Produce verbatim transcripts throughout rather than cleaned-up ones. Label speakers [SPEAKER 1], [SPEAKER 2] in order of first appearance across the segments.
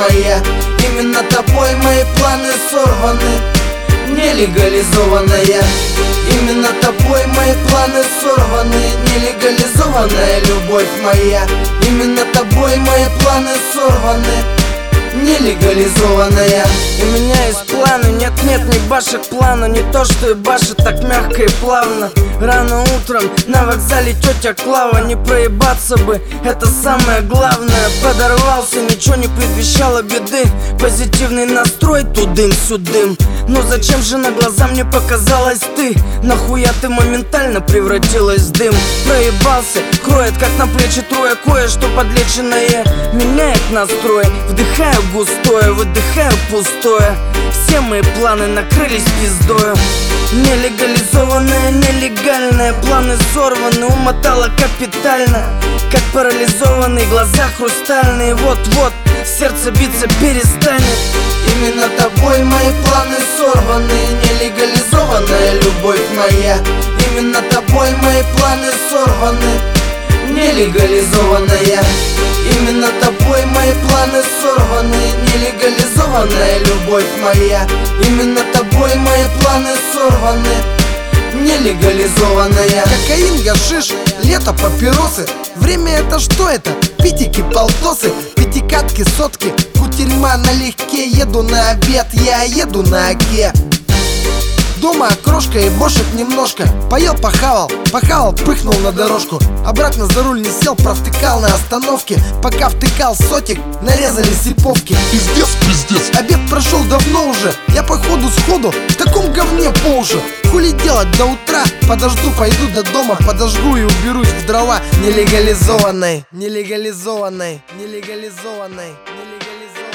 [SPEAKER 1] моя. Именно тобой мои планы сорваны, нелегализованная. Именно тобой мои планы сорваны, нелегализованная любовь моя. Именно тобой мои планы сорваны, нелегализованная.
[SPEAKER 2] У меня есть планы, нет-нет, не башек плана. Не то, что и башит так мягко и плавно. Рано утром на вокзале тетя Клава. Не проебаться бы, это самое главное. Подорвался, ничего не предвещало беды. Позитивный настрой, тудым-сюдым. Но зачем же на глаза мне показалась ты? Нахуя ты моментально превратилась в дым? Проебался, кроет как на плечи трое. Кое-что подлеченное меняет настрой. Вдыхаю густое, выдыхаю пустое. Все мои планы накрылись пиздою. Нелегализованная, нелегальная. Планы сорваны, умотала капитально. Как парализованный, глаза хрустальные. Вот-вот, сердце биться перестанет.
[SPEAKER 1] Именно тобой мои планы сорваны, нелегализованная любовь моя. Именно тобой мои планы сорваны, нелегализованная. Именно тобой мои планы сорваны, нелегализованная любовь моя. Именно тобой мои планы сорваны, нелегализованная.
[SPEAKER 3] Кокаин, гашиш, лето, папиросы. Время это что это? Питики, полтосы, пятикатки, сотки. Кутерьма налегке, еду на обед, я еду на оке. Дома окрошка и бошек немножко. Поел, похавал, похавал, пыхнул на дорожку. Обратно за руль не сел, провтыкал на остановке. Пока втыкал сотик, нарезали сиповки.
[SPEAKER 4] Пиздец, пиздец.
[SPEAKER 3] Обед прошел давно уже, я походу сходу в таком говне по уши. Хули делать до утра? Подожду, пойду до дома, подожгу и уберусь в дрова. Нелегализованной, нелегализованной, нелегализованной, нелегализованной.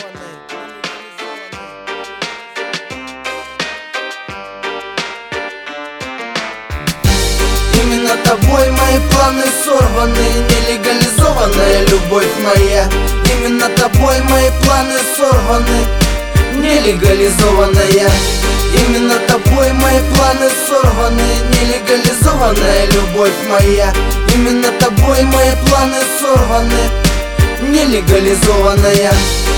[SPEAKER 1] Именно тобой мои планы сорваны, нелегализованная любовь моя. Именно тобой мои планы сорваны, нелегализованная. Именно тобой мои планы сорваны, нелегализованная любовь моя. Именно тобой мои планы сорваны, нелегализованная.